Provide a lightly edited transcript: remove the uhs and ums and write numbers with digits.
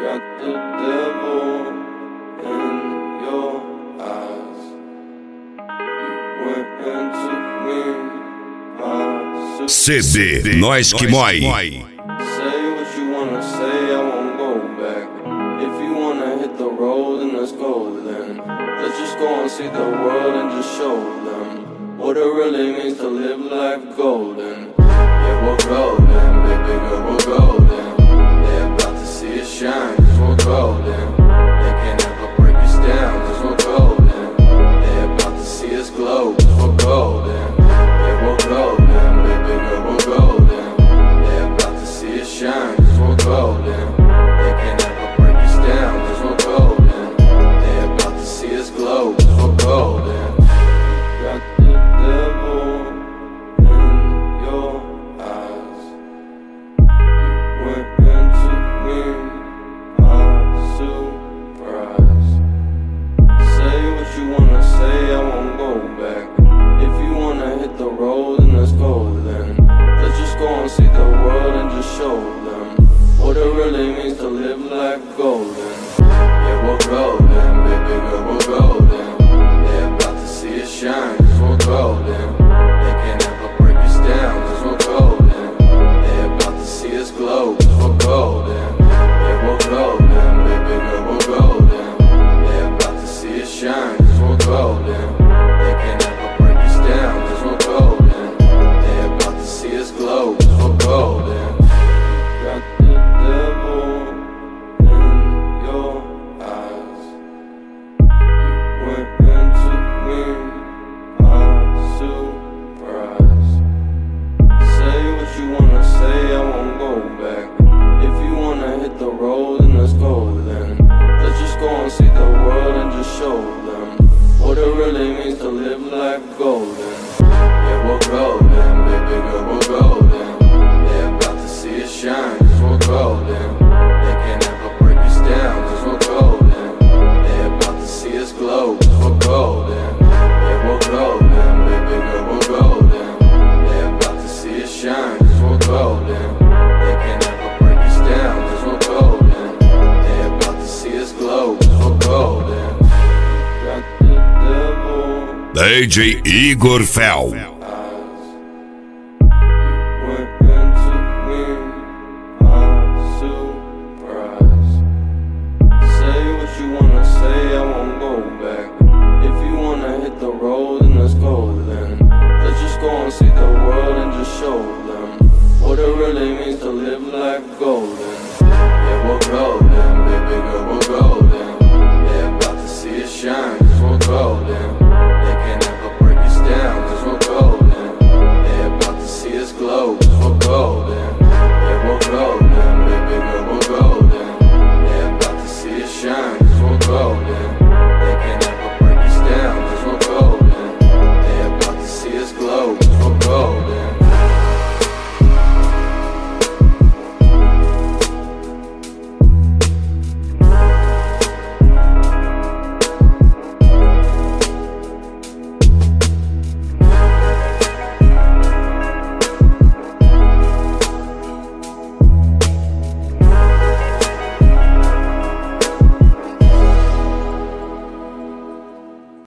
Got the devil in your eyes. You went and took me my CD Nós Que Mói. Say what you wanna say, I won't go back. If you wanna hit the road, then let's go then. Let's just go and see the world and just show them what it really means to live life golden. Yeah, we're golden, baby girl, we're golden. They're about to see us shine, cause we're golden. They can't ever break us down, cause we're golden. They're about to see us glow, cause we're golden. Yeah, we're golden, baby girl, we're golden. They're about to see us shine, cause we're golden. They can't ever break us down, cause we're golden. They're about to see us glow, cause we're golden. Got the devil in your eyes. You went and took me by surprise. Say what you wanna say, I won't go back. If you wanna hit the road, then let's go then. Let's just go and see the world and just show them what it really means to live life golden. Yeah, we're golden, baby girl, we're golden. They're about to see us shine, cause we're golden. They can't ever break us down, cause we're golden. They're about to see us glow, cause we're golden. Yeah, we're golden, baby girl, we're golden. They're about to see us shine, cause we're golden. They can't ever break us down, cause we're golden. They're about to see us glow, cause we're golden. Got the devil in your eyes. You went and took me by surprise. Say what you wanna say, I won't go back. If you wanna hit the road, then let's go then. Let's just go and see the world and just show them what it really means to live life golden. Yeah, we're golden, baby girl, we're golden. They're about to see us shine, cause we're golden. They can't ever break us down, cause we're golden. They're about to see us glow, cause we're golden. Yeah, we're golden, baby girl, we're golden. They're about to see us shine, cause we're golden. They can't ever break us down, cause we're golden. They're about to see us glow, cause we're golden. Got the devil DJ Igor Fel.